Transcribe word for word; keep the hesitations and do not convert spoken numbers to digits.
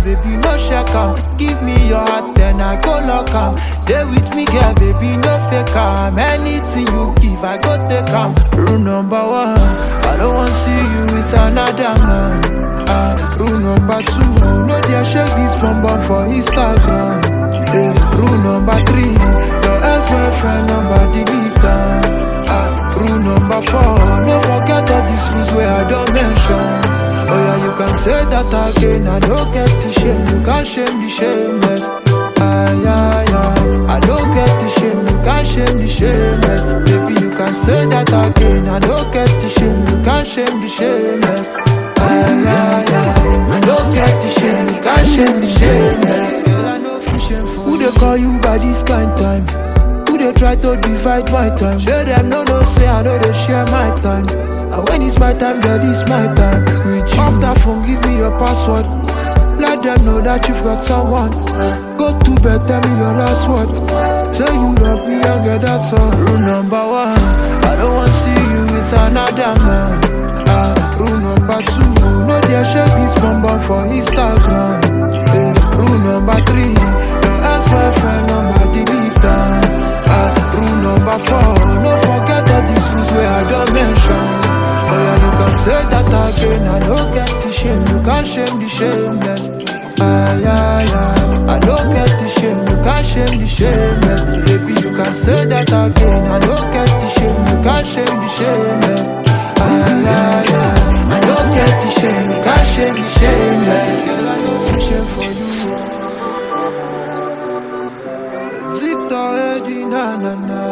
baby, no shake am. Give me your heart, then I go lock am. Stay with me, girl, baby, no fake am. Anything you give, I go take am. Rule number one, I don't want see you with another man. Uh, rule number two, no dare shake this bum bum for Instagram. Hey, rule number three, your ex-boyfriend number delete am. Uh, rule number four, no forget all these rules where I don't mention. Oh yeah, you can say that again, I don't get the shame, you can't shame the shameless. Ah yeah, yeah, I don't get the shame, you can't shame the shameless. Baby, you can say that again, I don't get the shame, you can't shame the shameless. Ah yeah, yeah, I don't get the shame, you can't shame the shameless. Girl, I know for shame for who they call you by this kind time? Who they try to divide my time? Show them no, no, say I know they share my time. And when it's my time, girl, it's my time. With you. Off that phone, give me your password. Let them know that you've got someone. Go to bed, tell me your last word. Say you love me and get that all. Rule number one, I don't want to see you with another man. Uh, rule number two, no dare shake this bum bum for Instagram. Hey, rule number three, your ex-boyfriend number delete am. Uh, rule number four, no forget all these rules where I don't mention. Oh yeah, you can say that again, I don't get the shame, you can't shame the shameless. Ah yeah, yeah, I don't get the shame, you can't shame the shameless. Baby, you can say that again, I don't get the shame, you can't shame the shameless. Ah yeah, yeah, I don't get the shame, you can't shame the shameless. Girl, I know for shame for you. Victor Eddie, na na na.